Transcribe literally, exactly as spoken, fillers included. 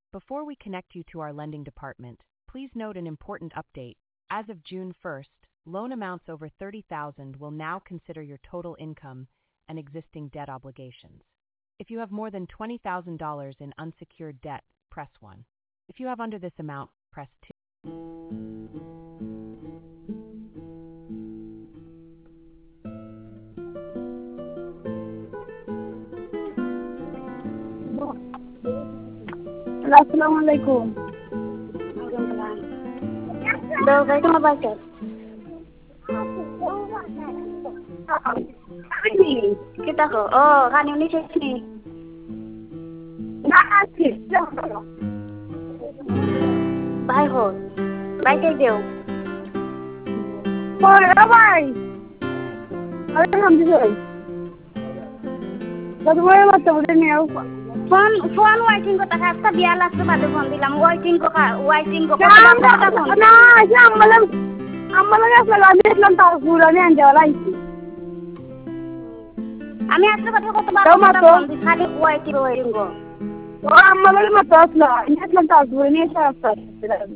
Before we connect you to our lending department, please note an important update. As of June first, loan amounts over thirty thousand dollars will now consider your total income and existing debt obligations. If you have more than twenty thousand dollars in unsecured debt, press one. If you have under this amount, press two. Assalamualaikum. Đâu cái nó bao giờ? Kita ko. Oh, kan ini sini. Nah, sih. Bye ho. Bye take deu. Bye bye. Alhamdulillah. Bagaimana mata udah ni aku? Phone phone waiting ko taka sa biya last ba do phone dilam waiting ko ka waiting ko ka na ya ammalam ammalam asla gamitlan ta pura ne anjala isi ami asla কথা কত বার phone দি খালি waiting waiting ko o ammalam mata asla inatlan ta pura ne sa